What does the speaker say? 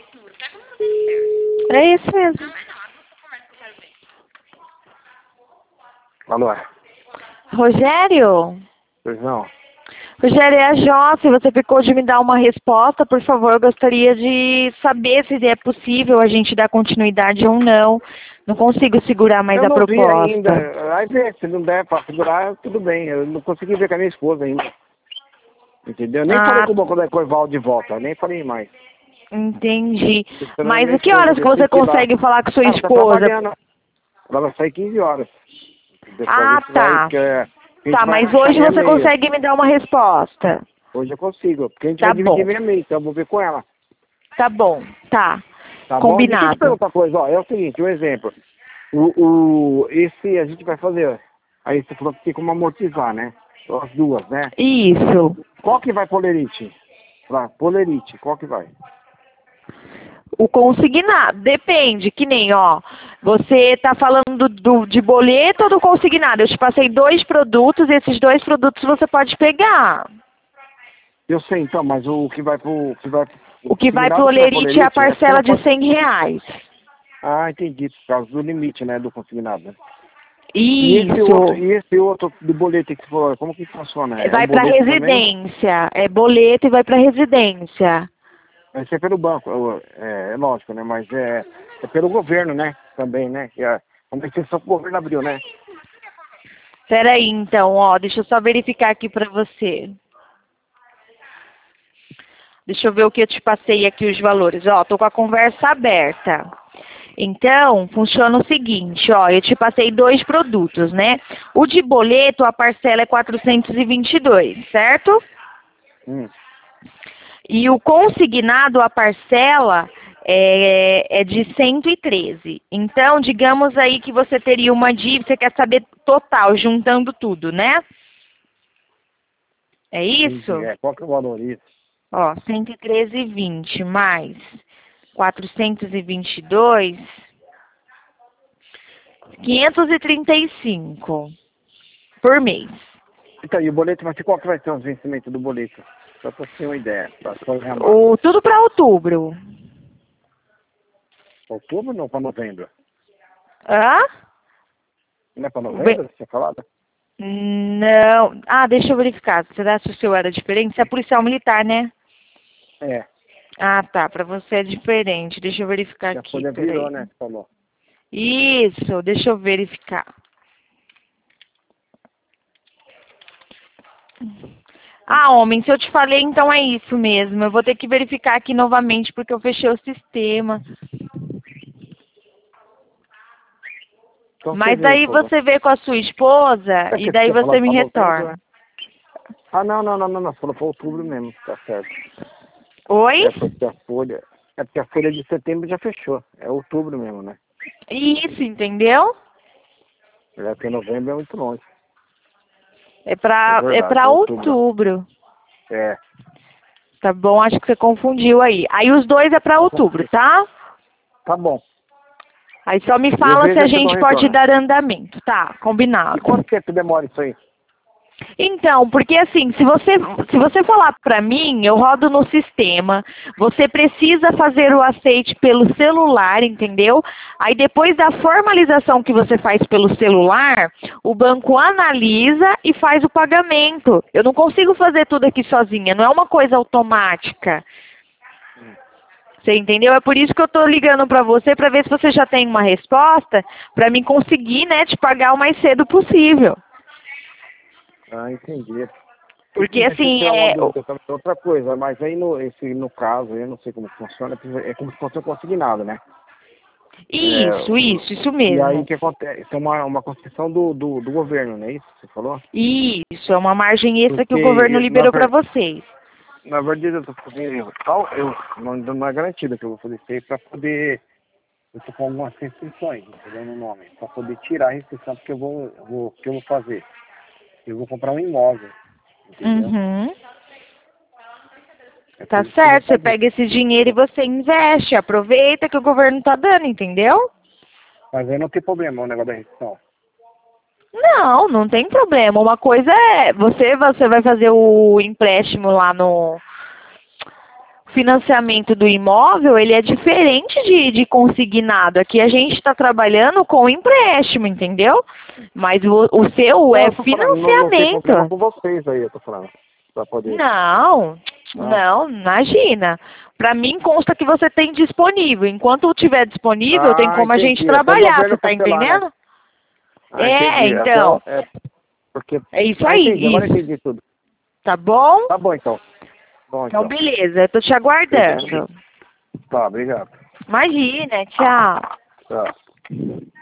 É isso mesmo. Alô? Rogério? Pois não. Rogério, é a Josse. Você ficou de me dar uma resposta, por favor. Eu gostaria de saber se é possível a gente dar continuidade ou não. Não consigo segurar mais Eu a não vi ainda. proposta. Aí vê, se não der pra segurar, tudo bem. Eu não consegui ver com a minha esposa ainda. Entendeu? Nem falei Ah, com o Evaldo de volta, nem falei mais. entendi. Tô esperando a Mas minha o que esposa horas que você decidir lá. consegue falar com sua Ela tá esposa? trabalhando. Ela vai sair 15 horas. Depois a Ah, gente vai, tá. porque a gente Tá, vai mas rachar hoje meia você meia. consegue me dar uma resposta. Hoje eu consigo, porque a gente vai Tá dividir bom, meia meia, então eu vou ver com ela. tá bom, tá. Tá bom? Deixa eu te Combinado. perguntar uma coisa, ó. É o seguinte, um exemplo. Esse a gente vai fazer. Aí você falou que tem como amortizar, né? As duas, né? Isso. Qual que vai polerite? Pra polerite, qual que vai? O consignado, depende, que nem, ó, você tá falando de boleto ou do consignado? Eu te passei 2 produtos, e esses 2 produtos você pode pegar. Eu sei então, mas o que vai pro. O O que vai pro consignado que vai Olerite é a polerite é porque parcela não de pode. R$ 100. Ah, entendi, por causa do limite, né? Do consignado, né? Isso. E esse outro do boleto que você falou, como que funciona? É um Vai pra boleto também? residência. É boleto e vai pra residência. Vai ser pelo banco, é lógico, né? Mas é pelo governo, né? Também, né? Que é uma exceção que o governo abriu, né? Peraí, então, ó, deixa eu só verificar aqui pra você. Deixa eu ver o que eu te passei aqui, os valores. Ó, tô com a conversa aberta. Então, funciona o seguinte, ó, eu te passei 2 produtos, né? O de boleto, a parcela é 422, certo? Hum. E o consignado, a parcela é de 113. Então, digamos aí que você teria uma dívida, você quer saber total, juntando tudo, né? É Entendi. isso? Qual que é o valor isso? Ó, 113,20 mais 422, 535 por mês. Então, e o boleto vai ser qual que vai ser os vencimentos do boleto? Só pra ter uma ideia, pra programar. Tudo para outubro. Outubro não, pra novembro. Hã? Não é pra Ve- novembro, você tinha falado? Não. Ah, deixa eu verificar. Será que o seu era diferente? Você é policial militar, né? É, Ah, tá. Para você é diferente. Deixa eu verificar que a aqui. folha virou, Peraí. né? Você falou. Isso. Deixa eu verificar. Ah, homem, se eu te falei, então é isso mesmo. Eu vou ter que verificar aqui novamente porque eu fechei o sistema. Então você Mas vê, daí por favor. você vê com a sua esposa É e que você daí tinha você falado me pra novembro, retorna. né? Ah, não. Você falou pra outubro mesmo, tá certo. Oi? É porque a folha. É porque a folha de setembro já fechou. É outubro mesmo, né? Isso, entendeu? Já que novembro é muito longe. É É é verdade, pra é outubro. outubro. É. Tá bom? Acho que você confundiu aí. Aí os 2 é pra outubro, tá? Tá bom. Aí só me Eu fala se vejo a e te dou um gente pode retorno. dar andamento. Tá, E combinado. quanto tempo demora isso aí? Então, porque assim, se você falar para mim, eu rodo no sistema, você precisa fazer o aceite pelo celular, entendeu? Aí depois da formalização que você faz pelo celular, o banco analisa e faz o pagamento. Eu não consigo fazer tudo aqui sozinha, não é uma coisa automática. Você entendeu? É por isso que eu tô ligando para você, para ver se você já tem uma resposta, para mim conseguir, né, te pagar o mais cedo possível. Ah, entendi. Porque Deixa eu assim, tirar uma dúvida também. Outra coisa, mas aí no caso, eu não sei como funciona, é como se fosse um consignado, né? isso E aí o mesmo. que acontece? Isso é uma concessão do governo, não é isso que você falou? Isso, é uma margem extra que o governo Porque, liberou para vocês. na verdade, eu tô fazendo não é garantido que eu vou fazer isso aí para poder, eu tô com algumas restrições, entendeu, no nome, para poder tirar a restrição, porque o que eu vou fazer? Eu vou comprar um imóvel, entendeu? Uhum. É Tá por isso que eu vou certo, você fazer. pega esse dinheiro e você investe, aproveita que o governo tá dando, entendeu? Mas aí não tem problema o negócio da restrição. Não, não tem problema. Uma coisa é, você vai fazer o empréstimo lá no financiamento do imóvel, ele é diferente de consignado. Aqui a gente está trabalhando com empréstimo, entendeu? Mas o seu Não, é eu tô falando, não tem financiamento. problema com vocês aí, eu tô falando. Pra poder. Não, não, imagina. Para mim consta que você tem disponível. Enquanto tiver disponível, tem como a gente Entendi. É só trabalhar, governo você tá cancelar, né? entendendo? Entendi. Então, Porque... é isso entendi, aí, agora isso. entendi tudo. Tá bom? Tá bom, então. Bom, Então, então. beleza, eu tô te aguardando. Tá, obrigado. Imagina, tchau. Tchau.